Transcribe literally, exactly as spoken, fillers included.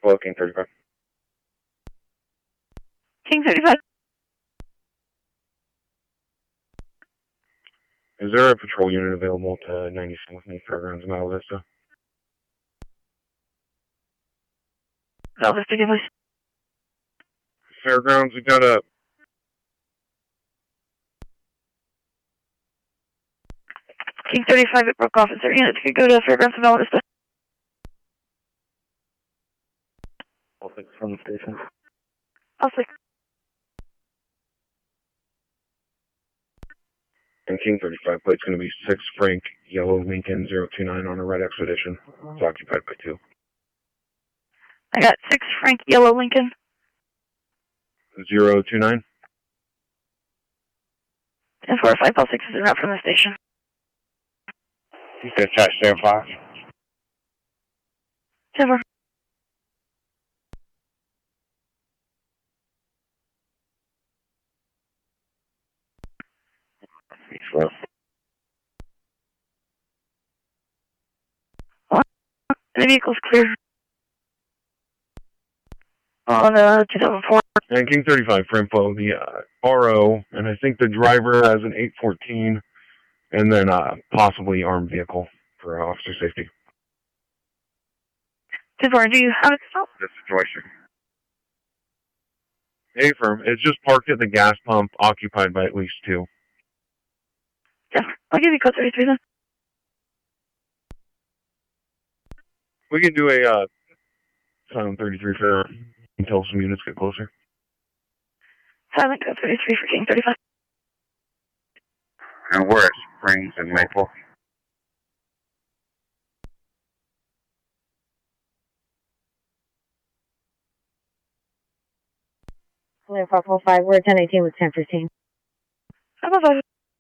Hello, King thirty-five. King thirty-five. Is there a patrol unit available to ninety-seven with me, Fairgrounds in Isla Vista? Isla Vista, give us. Fairgrounds, we got a... King thirty-five, it broke off. Is there a unit that could go to Fairgrounds in Isla Vista? I'll take from the station. I'll take. And King thirty-five plate's going to be six Frank Yellow Lincoln zero two nine on a red Expedition. It's occupied by two. I got six Frank Yellow Lincoln. zero two nine? ten four five, all six is out from the station. You said attach seven five? ten four. Slow. The vehicle's clear. On uh, two thousand four. And King thirty-five for info, the uh, R O, and I think the driver has an eight fourteen, and then uh, possibly armed vehicle for uh, officer safety. ten four, do you have it still? This situation. Hey, firm. It's just parked at the gas pump, occupied by at least two. Yeah, I'll give you code thirty-three then. We can do a uh, silent thirty-three for until some units get closer. Silent code thirty-three for King thirty-five. And we're at Springs and Maple. Hello, five four five, we're at ten eighteen with ten fifteen. five four five.